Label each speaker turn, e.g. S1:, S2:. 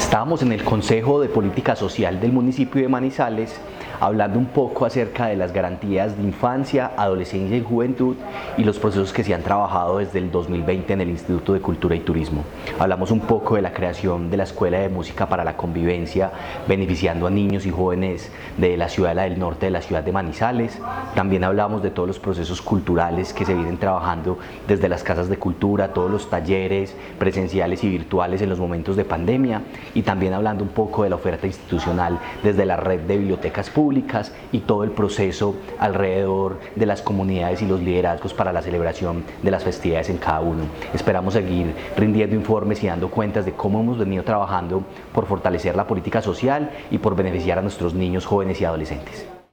S1: Estábamos en el Consejo de Política Social del municipio de Manizales hablando un poco acerca de las garantías de infancia, adolescencia y juventud y los procesos que se han trabajado desde el 2020 en el Instituto de Cultura y Turismo. Hablamos un poco de la creación de la Escuela de Música para la Convivencia, beneficiando a niños y jóvenes de la Ciudadela del Norte de la ciudad de Manizales. También hablamos de todos los procesos culturales que se vienen trabajando desde las casas de cultura, todos los talleres presenciales y virtuales en los momentos de pandemia, y también hablando un poco de la oferta institucional desde la red de bibliotecas públicas y todo el proceso alrededor de las comunidades y los liderazgos para la celebración de las festividades en cada uno. Esperamos seguir rindiendo informes y dando cuentas de cómo hemos venido trabajando por fortalecer la política social y por beneficiar a nuestros niños, jóvenes y adolescentes.